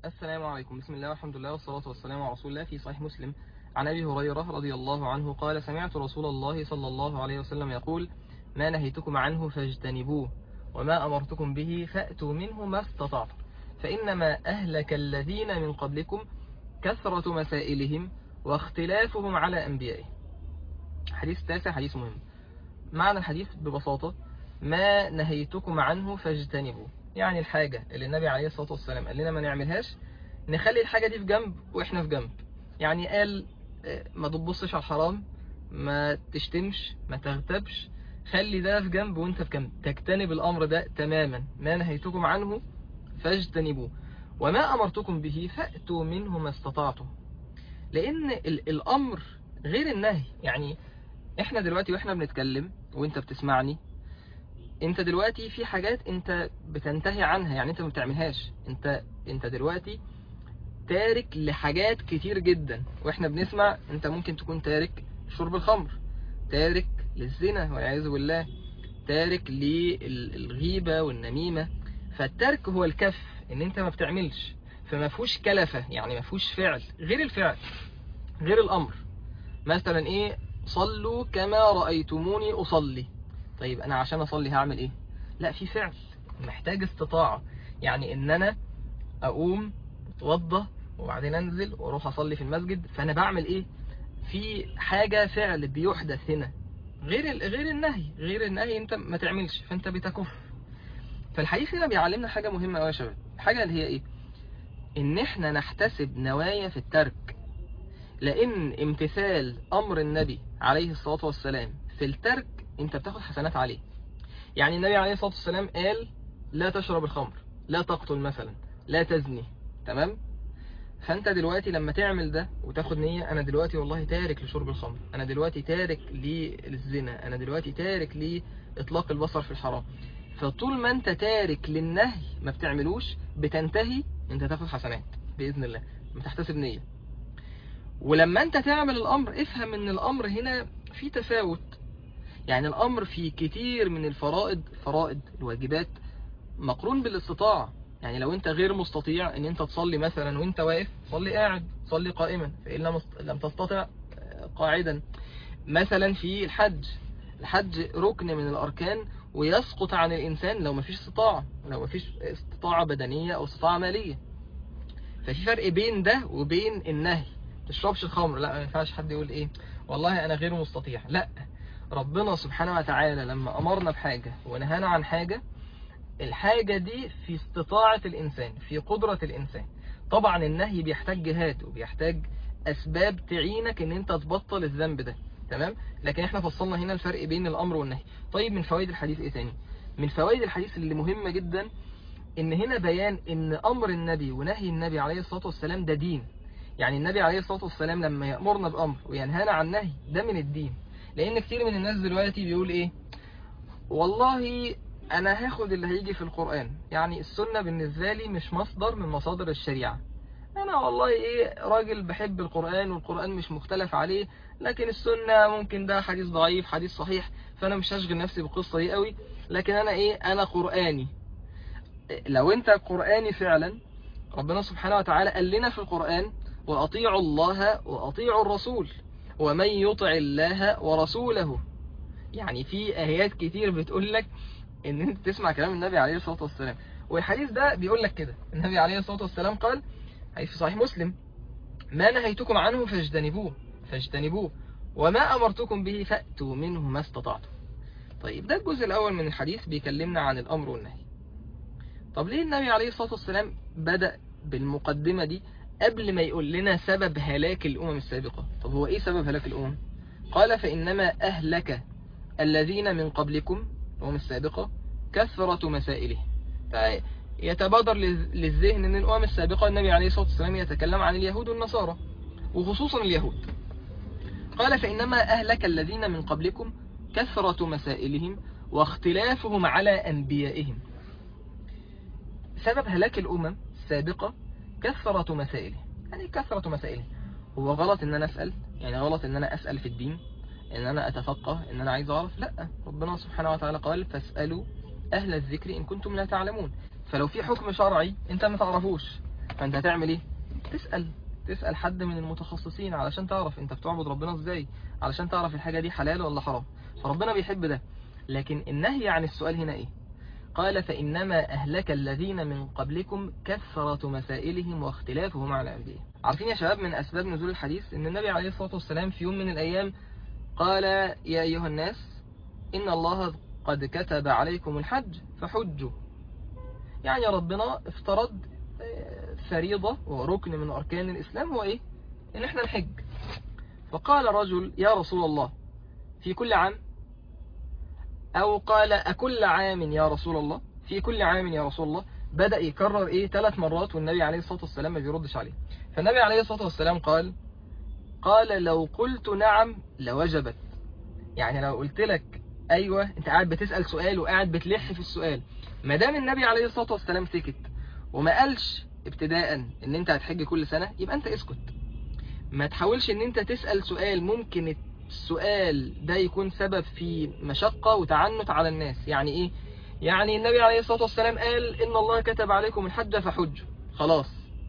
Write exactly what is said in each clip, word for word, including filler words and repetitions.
السلام عليكم. بسم الله والحمد لله والصلاة والسلام على رسول الله. في صحيح مسلم عن أبي هريرة رضي الله عنه قال: سمعت رسول الله صلى الله عليه وسلم يقول: ما نهيتكم عنه فاجتنبوه وما أمرتكم به فأتوا منه ما استطعتم، فإنما أهلك الذين من قبلكم كثرة مسائلهم واختلافهم على أنبيائهم. حديث تاسع، حديث مهم. معنى الحديث ببساطة: ما نهيتكم عنه فاجتنبوه، يعني الحاجة اللي النبي عليه الصلاة والسلام قال لنا ما نعملهاش نخلي الحاجة دي في جنب وإحنا في جنب. يعني قال ما تبصش على الحرام، ما تشتمش، ما تغتبش، خلي ده في جنب وانت في جنب، تجتنب الأمر ده تماما. ما نهيتكم عنه فاجتنبوه وما أمرتكم به فأتوا منه ما استطعتم. لأن الأمر غير النهي. يعني احنا دلوقتي واحنا بنتكلم وانت بتسمعني، انت دلوقتي في حاجات انت بتنتهي عنها، يعني انت ما بتعملهاش. انت انت دلوقتي تارك لحاجات كتير جدا واحنا بنسمع. انت ممكن تكون تارك شرب الخمر، تارك للزنا والعياذ بالله، تارك للغيبة والنميمة. فالترك هو الكف، ان انت ما بتعملش، فما فيهوش كلفة، يعني ما فيهوش فعل. غير الفعل، غير الامر. مثلا ايه؟ صلوا كما رأيتموني اصلي. طيب انا عشان اصلي هعمل ايه؟ لا، في فعل محتاج استطاعة. يعني ان انا اقوم اتوضى وبعدين انزل واروح اصلي في المسجد، فانا بعمل ايه؟ في حاجة، فعل بيحدث هنا، غير غير النهي. غير النهي انت ما تعملش، فانت بتكف. فالحديث هنا بيعلمنا حاجة مهمة قوي يا شباب. الحاجة اللي هي ايه؟ ان احنا نحتسب نوايا في الترك. لان امتثال امر النبي عليه الصلاة والسلام في الترك انت بتاخد حسنات عليه. يعني النبي عليه الصلاة والسلام قال: لا تشرب الخمر، لا تقتل مثلا، لا تزني. تمام؟ فانت دلوقتي لما تعمل ده وتاخد نية: انا دلوقتي والله تارك لشرب الخمر، انا دلوقتي تارك للزنا، انا دلوقتي تارك لاطلاق البصر في الحرام. فطول ما انت تارك للنهي ما بتعملوش، بتنتهي انت تاخد حسنات بإذن الله، بتحتسب نية. ولما انت تعمل الامر، افهم ان الامر هنا في تفاوت. يعني الامر في كتير من الفرائض، فرائض الواجبات، مقرون بالاستطاعة. يعني لو انت غير مستطيع ان انت تصلي مثلا وانت واقف، صلي قاعد، صلي قائما، فإن لم تستطع قاعدا. مثلا في الحج، الحج ركن من الاركان ويسقط عن الانسان لو مفيش استطاعة، لو مفيش استطاعة بدنية او استطاعة مالية. ففي فرق بين ده وبين النهي. تشربش الخمر، لا، ما ينفعش حد يقول ايه والله انا غير مستطيع. لا، ربنا سبحانه وتعالى لما امرنا بحاجة ونهانا عن حاجة، الحاجة دي في استطاعة الإنسان، في قدرة الإنسان. طبعا النهي بيحتاج جهاد وبيحتاج أسباب تعينك إن أنت تبطل الذنب ده. تمام؟ لكن احنا فصلنا هنا الفرق بين الأمر والنهي. طيب من فوائد الحديث إيه تاني؟ من فوائد الحديث اللي مهمة جدا إن هنا بيان إن أمر النبي ونهي النبي عليه الصلاة والسلام ده دين. يعني النبي عليه الصلاة والسلام لما يأمرنا بأمر وينهانا عن نهي، ده من الدين. لأن كتير من الناس دلوقتي بيقول إيه؟ والله انا هاخد اللي هيجي في القرآن، يعني السنة بالنسبة لي مش مصدر من مصادر الشريعة. انا والله ايه، راجل بحب القرآن والقرآن مش مختلف عليه، لكن السنة ممكن ده حديث ضعيف، حديث صحيح، فانا مش هشغل نفسي بالقصة دي قوي. لكن انا ايه، انا قرآني. لو انت قرآني فعلا، ربنا سبحانه وتعالى قال لنا في القرآن: واطيعوا الله واطيعوا الرسول ومن يطع الله ورسوله. يعني في آيات كتير بتقول لك ان انت تسمع كلام النبي عليه الصلاة والسلام. والحديث ده بيقول لك كده. النبي عليه الصلاة والسلام قال في صحيح مسلم: ما نهيتكم عنه فاجتنبوه فاجتنبوه وما أمرتكم به فأتوا منه ما استطعتم. طيب ده الجزء الأول من الحديث بيكلمنا عن الأمر والنهي. طب ليه النبي عليه الصلاة والسلام بدأ بالمقدمة دي قبل ما يقول لنا سبب هلاك الأمم السابقة؟ طب هو إيه سبب هلاك الأمم؟ قال: فإنما أهلك الذين من قبلكم، الأمم السابقة، كثرة مسائله. فيتبادر للذهن أن الأمم السابقة النبي عليه الصلاة والسلام يتكلم عن اليهود والنصارى، وخصوصا اليهود. قال: فإنما أهلك الذين من قبلكم كثرة مسائلهم واختلافهم على أنبيائهم. سبب هلاك الأمم السابقة كثرة مسائلهم. يعني كثرة مسائلهم. هو غلط ان انا اسأل؟ يعني غلط ان انا اسأل في الدين، ان انا اتفقه، ان انا عايز اعرف؟ لا، ربنا سبحانه وتعالى قال: فاسألوا اهل الذكر ان كنتم لا تعلمون. فلو في حكم شرعي انت ما تعرفوش، فانت هتعمل ايه؟ تسأل تسأل حد من المتخصصين علشان تعرف انت بتعبد ربنا ازاي، علشان تعرف الحاجة دي حلال ولا حرام. فربنا بيحب ده. لكن النهي عن السؤال هنا ايه؟ قال فإنما أهلك الذين من قبلكم كثرة مسائلهم واختلافهم على أنبيائهم. عارفين يا شباب من أسباب نزول الحديث إن النبي عليه الصلاة والسلام في يوم من الأيام قال يا أيها الناس إن الله قد كتب عليكم الحج فحجوا. يعني ربنا افترض فريضة وركن من أركان الإسلام هو إيه؟ إن إحنا نحج. فقال رجل يا رسول الله في كل عام؟ أو قال أكل عام يا رسول الله؟ في كل عام يا رسول الله. بدأ يكرر إيه ثلاث مرات والنبي عليه الصلاة والسلام ما بيردش عليه. فالنبي عليه الصلاة والسلام قال قال لو قلت نعم لوجبت. يعني لو قلت لك أيوة أنت قاعد بتسأل سؤال وقاعد بتلح في السؤال، ما دام النبي عليه الصلاة والسلام سكت وما قالش ابتداء ان انت هتحج كل سنة، يبقى انت اسكت. ما تحاولش ان انت تسأل سؤال ممكن السؤال ده يكون سبب في مشقة وتعنت على الناس. يعني ايه؟ يعني النبي عليه الصلاة والسلام قال ان الله كتب عليكم الحج فحجوا، خلاص.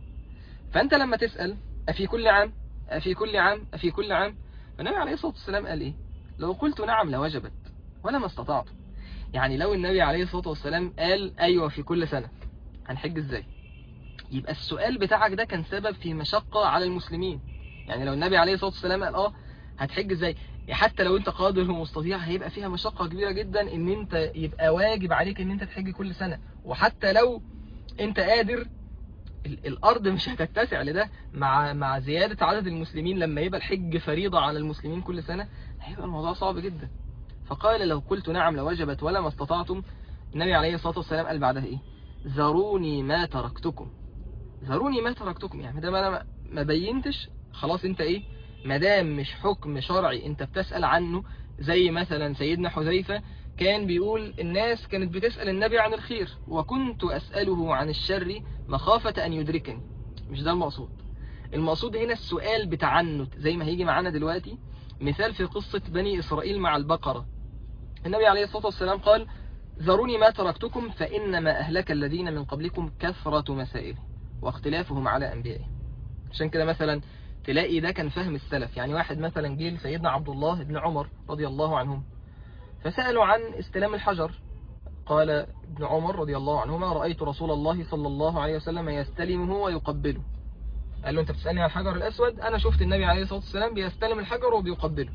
فانت لما تسأل افي كل عام افي كل عام افي كل عام، فالنبي عليه الصلاة والسلام قال ايه؟ لو قلت نعم لوجبت ولا ما استطعت. يعني لو النبي عليه الصلاة والسلام قال ايوه في كل سنة، هنحج ازاي؟ يبقى السؤال بتاعك ده كان سبب في مشقة على المسلمين. يعني لو النبي عليه الصلاة والسلام قال اه هتحج ازاي، حتى لو انت قادر ومستطيع هيبقى فيها مشقة كبيرة جدا ان انت يبقى واجب عليك ان انت تحج كل سنة. وحتى لو انت قادر الارض مش هتتسع لده، مع مع زيادة عدد المسلمين لما يبقى الحج فريضة على المسلمين كل سنة هيبقى الموضوع صعب جدا. فقال لو قلت نعم لوجبت ولا ما استطعتم. النبي عليه الصلاة والسلام قال بعدها ايه؟ ذروني ما تركتكم. ذروني ما تركتكم، يعني مادام انا ما بينتش خلاص انت ايه؟ مادام مش حكم شرعي انت بتسأل عنه. زي مثلا سيدنا حذيفة كان بيقول الناس كانت بتسأل النبي عن الخير وكنت أسأله عن الشر مخافة أن يدركني. مش ده المقصود. المقصود هنا السؤال بتعنت زي ما هيجي معانا دلوقتي مثال في قصة بني إسرائيل مع البقرة. النبي عليه الصلاة والسلام قال ذروني ما تركتكم فإنما أهلك الذين من قبلكم كثرة مسائلهم واختلافهم على أنبيائهم. عشان كده مثلا تلاقي ده كان فهم السلف. يعني واحد مثلا جه لسيدنا عبد الله بن عمر رضي الله عنهم فسألوا عن استلام الحجر. قال ابن عمر رضي الله عنهما رأيت رسول الله صلى الله عليه وسلم يستلمه ويقبله. قال له انت بتسألني عن الحجر الأسود، أنا شفت النبي عليه الصلاة والسلام بيستلم الحجر وبيقبله.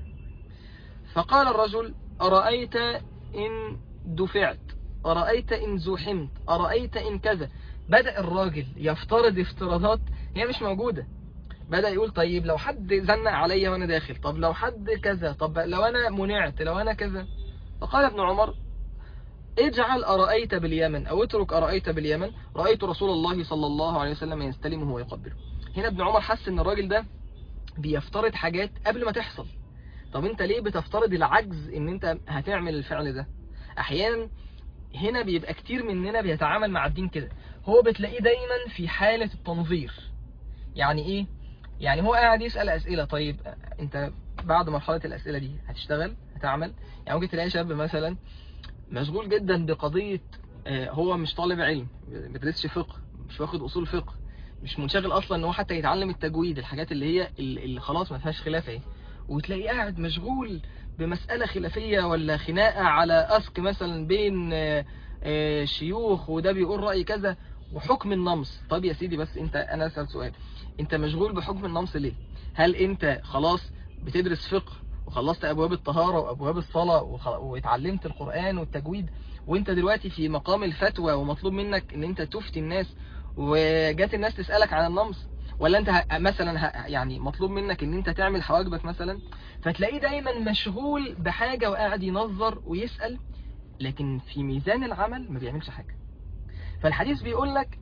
فقال الرجل أرأيت إن دفعت، أرأيت إن زحمت، أرأيت إن كذا. بدأ الراجل يفترض افتراضات هي مش موجودة. بدأ يقول طيب لو حد زنق عليا وأنا داخل، طب لو حد كذا، طب لو أنا منعت، لو أنا كذا. فقال ابن عمر اجعل أرأيت باليمن أو اترك أرأيت باليمن، رأيت رسول الله صلى الله عليه وسلم يستلمه ويقبله. هنا ابن عمر حس ان الراجل ده بيفترض حاجات قبل ما تحصل. طب انت ليه بتفترض العجز ان انت هتعمل الفعل ده؟ احيانا هنا بيبقى كتير مننا بيتعامل مع الدين كده، هو بتلاقيه دايما في حالة التنظير. يعني ايه؟ يعني هو قاعد يسأل اسئلة. طيب انت بعد مرحلة الاسئلة دي هتشتغل هتعمل؟ يعني ممكن تلاقي شاب مثلا مشغول جدا بقضية، هو مش طالب علم، بيدرسش فقه، مش واخد اصول فقه، مش منشغل اصلا ان هو حتى يتعلم التجويد، الحاجات اللي هي اللي خلاص ما فيهاش خلاف اهي. وتلاقيه قاعد مشغول بمسألة خلافية ولا خناقة على أسك مثلا بين شيوخ وده بيقول رأي كذا وحكم النمص. طب يا سيدي بس انت، انا اسأل سؤال، انت مشغول بحكم النمص ليه؟ هل انت خلاص بتدرس فقه وخلصت ابواب الطهارة وابواب الصلاة واتعلمت القرآن والتجويد وانت دلوقتي في مقام الفتوى ومطلوب منك ان انت تفتي الناس وجات الناس تسألك عن النمص؟ ولا انت مثلا يعني مطلوب منك ان انت تعمل حواجبك مثلا؟ فتلاقيه دايما مشغول بحاجة وقاعد ينظر ويسأل، لكن في ميزان العمل ما بيعملش حاجة. فالحديث بيقول لك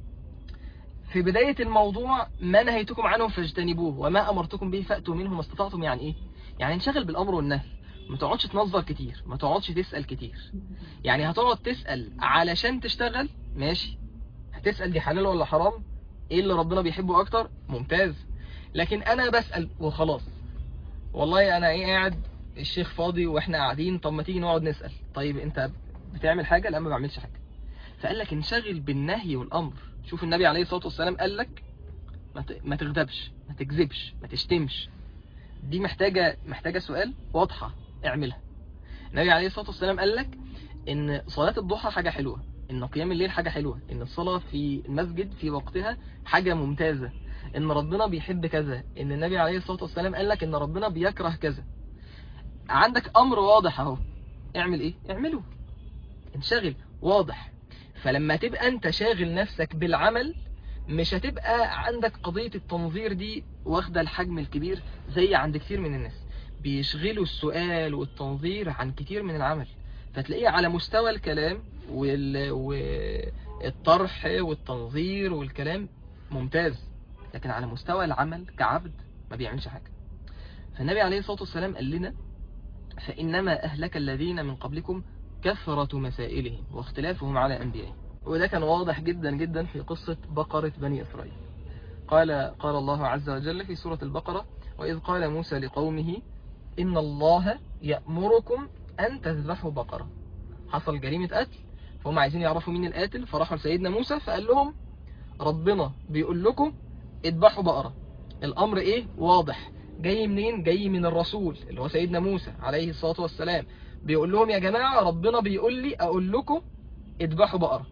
في بداية الموضوع ما نهيتكم عنه فاجتنبوه وما أمرتكم به فأتوا منه ما استطعتم. يعني ايه؟ يعني انشغل بالأمر والنهي، ما تقعدش تنظر كتير، ما تقعدش تسأل كتير. يعني هتقعد تسأل علشان تشتغل ماشي، هتسأل دي حلال ولا حرام، ايه اللي ربنا بيحبه اكتر، ممتاز. لكن انا بسأل وخلاص، والله انا ايه قاعد الشيخ فاضي واحنا قاعدين، طب ما تيجي نقعد نسأل. طيب انت بتعمل حاجة؟ لا ما بعملش حاجة. فقال لك انشغل بالنهي والامر، شوف النبي عليه الصلاة والسلام قال لك ما تغضبش، ما تكذبش، ما تشتمش. دي محتاجة محتاجة سؤال واضحة اعملها. النبي عليه الصلاة والسلام قال لك ان صلاة الضحى حاجة حلوة، ان قيام الليل حاجة حلوة، ان الصلاة في المسجد في وقتها حاجة ممتازة، ان ربنا بيحب كذا، ان النبي عليه الصلاة والسلام قال لك ان ربنا بيكره كذا. عندك امر واضح اهو، اعمل ايه؟ اعمله، انشغل واضح. فلما تبقى انت شاغل نفسك بالعمل مش هتبقى عندك قضية التنظير دي واخدة الحجم الكبير زي عند كتير من الناس. بيشغلوا السؤال والتنظير عن كتير من العمل، فتلاقيه على مستوى الكلام وال... والطرح والتنظير والكلام ممتاز، لكن على مستوى العمل كعبد ما بيعملش حاجة. فالنبي عليه الصلاة والسلام قال لنا فإنما أهلك الذين من قبلكم كثرة مسائلهم واختلافهم على أنبيائهم. وده كان واضح جدا جدا في قصة بقرة بني إسرائيل. قال قال الله عز وجل في سورة البقرة: وإذ قال موسى لقومه إن الله يأمركم أن تذبحوا بقرة. حصل جريمة قتل، فهم عايزين يعرفوا مين القاتل، فراحوا لسيدنا موسى فقال لهم ربنا بيقول لكم اذبحوا بقرة. الأمر إيه؟ واضح. جاي منين؟ جاي من الرسول اللي هو سيدنا موسى عليه الصلاة والسلام، بيقول لهم يا جماعة ربنا بيقول لي أقول لكم اذبحوا بقرة.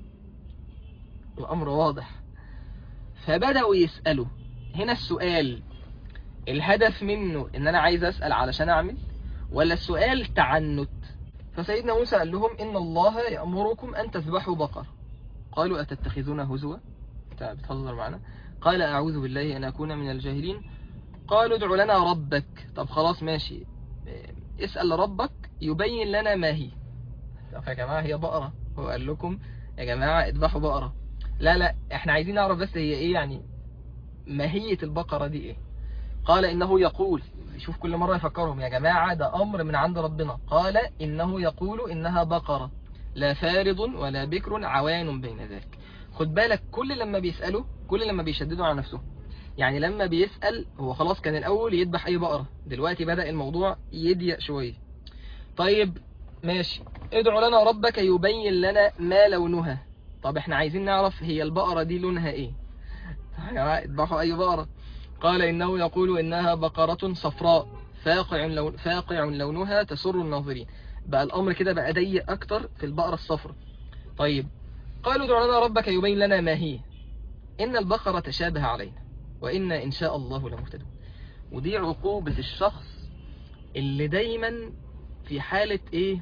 الأمر واضح. فبدأوا يسألوا. هنا السؤال الهدف منه إن أنا عايز أسأل علشان أعمل، ولا السؤال تعنت؟ فسيدنا موسى قال لهم إن الله يأمركم أن تذبحوا بقرة. قالوا أتتخذون هزوا؟ أنت بتهزر معنا؟ قال أعوذ بالله أن أكون من الجاهلين. قالوا ادع لنا ربك. طب خلاص ماشي، اسأل ربك يبين لنا ما هي. طب يا جماعة هي بقرة، هو قال لكم يا جماعة اذبحوا بقرة. لا لا احنا عايزين نعرف بس هي ايه، يعني ماهية البقرة دي ايه. قال انه يقول، شوف كل مرة يفكرهم يا جماعة ده امر من عند ربنا. قال انه يقول انها بقرة لا فارض ولا بكر عوان بين ذلك. خد بالك كل لما بيسألوا كل لما بيشددوا على نفسهم. يعني لما بيسأل هو خلاص كان الاول يذبح اي بقرة، دلوقتي بدأ الموضوع يضيق شوية. طيب ماشي، ادعوا لنا ربك يبين لنا ما لونها. طب احنا عايزين نعرف هي البقرة دي لونها ايه. يا جماعة اذبحوا اي بقرة. قال انه يقول انها بقرة صفراء فاقع لون فاقع لونها تسر الناظرين. بقى الامر كده بقى ضيق اكتر في البقرة الصفراء. طيب قالوا ادعوا لنا ربك يبين لنا ما هي. ان البقرة تشابه علينا وإنا إن شاء الله لمهتدون. ودي عقوبة الشخص اللي دايما في حالة ايه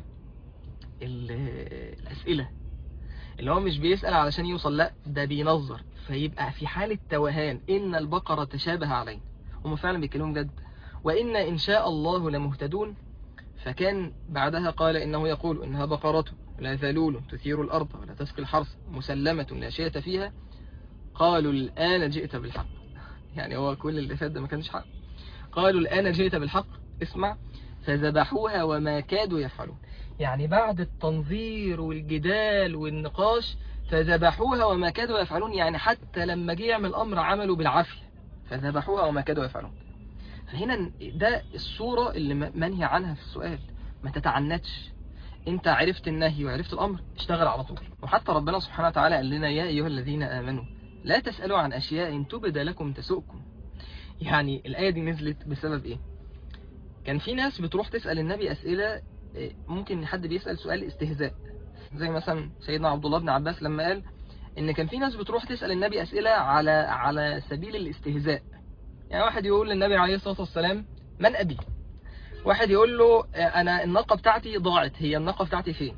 الأسئلة، اللي هو مش بيسأل علشان يوصل، لا ده بينظر، فيبقى في حالة توهان. إن البقرة تشابه علينا، هم فعلا بيتكلموا جد. وإنا إن شاء الله لمهتدون. فكان بعدها قال إنه يقول إنها بقرة لا ذلول تثير الأرض ولا تسقي الحرث مسلمة لا شية فيها. قالوا الآن جئت بالحق. يعني هو كل اللي فات ده ما كانش حق. قالوا الآن جئت بالحق، اسمع. فذبحوها وما كادوا يفعلون. يعني بعد التنظير والجدال والنقاش فذبحوها وما كادوا يفعلون، يعني حتى لما جه يعمل أمر عملوا بالعافية. فذبحوها وما كادوا يفعلون. فهنا ده الصورة اللي منهي عنها في السؤال. ما تتعنتش، انت عرفت النهي وعرفت الأمر اشتغل على طول. وحتى ربنا سبحانه وتعالى قال لنا يا أيها الذين آمنوا لا تسألوا عن أشياء تبد لكم تسؤكم. يعني الآية دي نزلت بسبب إيه؟ كان في ناس بتروح تسأل النبي أسئلة، ممكن حد بيسأل سؤال استهزاء، زي مثلا سيدنا عبد الله بن عباس لما قال إن كان في ناس بتروح تسأل النبي أسئلة على على سبيل الاستهزاء. يعني واحد يقول للنبي عليه الصلاة والسلام من أبي؟ واحد يقول له أنا الناقة بتاعتي ضاعت، هي الناقة بتاعتي فين؟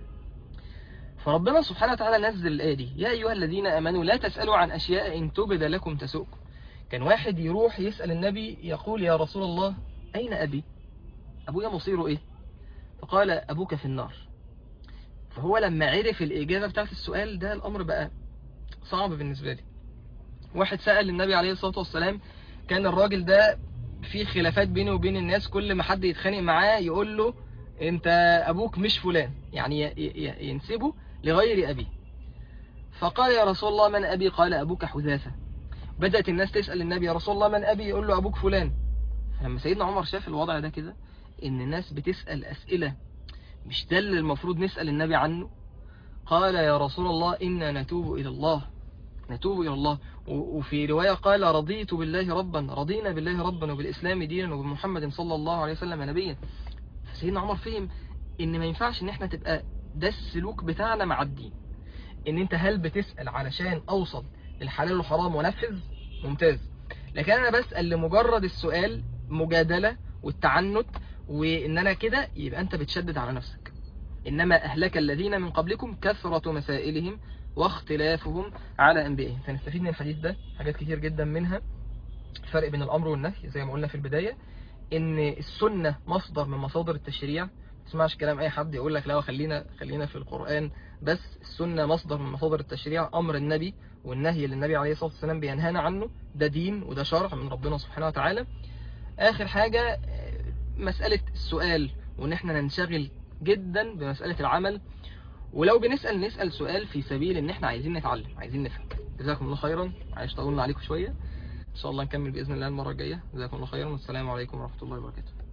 فربنا سبحانه وتعالى نزل الآية دي يا أيها الذين آمنوا لا تسألوا عن أشياء إن تبد لكم تسؤكم. كان واحد يروح يسأل النبي يقول يا رسول الله أين أبي؟ أبويا مصيره إيه؟ فقال أبوك في النار. فهو لما عرف الإجابة بتاعت السؤال ده الأمر بقى صعب بالنسبة لي. واحد سأل النبي عليه الصلاة والسلام، كان الراجل ده في خلافات بينه وبين الناس، كل ما حد يتخانق معاه يقول له أنت أبوك مش فلان، يعني ينسبه لغير أبيه. فقال يا رسول الله من أبي؟ قال أبوك حذافة. بدأت الناس تسأل النبي يا رسول الله من أبي؟ يقول له أبوك فلان. فلما سيدنا عمر شاف الوضع ده كده، إن الناس بتسأل أسئلة مش ده اللي المفروض نسأل النبي عنه، قال يا رسول الله إنا نتوب إلى الله نتوب إلى الله. وفي رواية قال رضيت بالله ربا، رضينا بالله ربا وبالإسلام دينا وبمحمد صلى الله عليه وسلم نبيا. فسيدنا عمر فهم إن ما ينفعش إن احنا تبقى ده السلوك بتاعنا مع الدين، إن أنت هل بتسأل علشان أوصل للحلال والحرام ونفذ؟ ممتاز. لكن أنا بسأل لمجرد السؤال، مجادلة والتعنت، وإن أنا كده يبقى أنت بتشدد على نفسك. إنما أهلك الذين من قبلكم كثرة مسائلهم واختلافهم على أنبيائهم. فنستفيد من الحديث ده حاجات كتير جدا، منها الفرق بين الأمر والنهي زي ما قلنا في البداية، إن السنة مصدر من مصادر التشريع. ما تسمعش كلام أي حد يقول لك لا خلينا خلينا في القرآن بس. السنة مصدر من مصادر التشريع، أمر النبي والنهي اللي النبي عليه الصلاة والسلام بينهانا عنه ده دين وده شرع من ربنا سبحانه وتعالى. آخر حاجة مسألة السؤال، وإن احنا ننشغل جدا بمسألة العمل، ولو بنسأل نسأل سؤال في سبيل ان احنا عايزين نتعلم، عايزين نفهم. جزاكم الله خيرا، عايش طولنا عليكم شوية، ان شاء الله نكمل بإذن الله المرة الجاية. جزاكم الله خيرا، والسلام عليكم ورحمة الله وبركاته.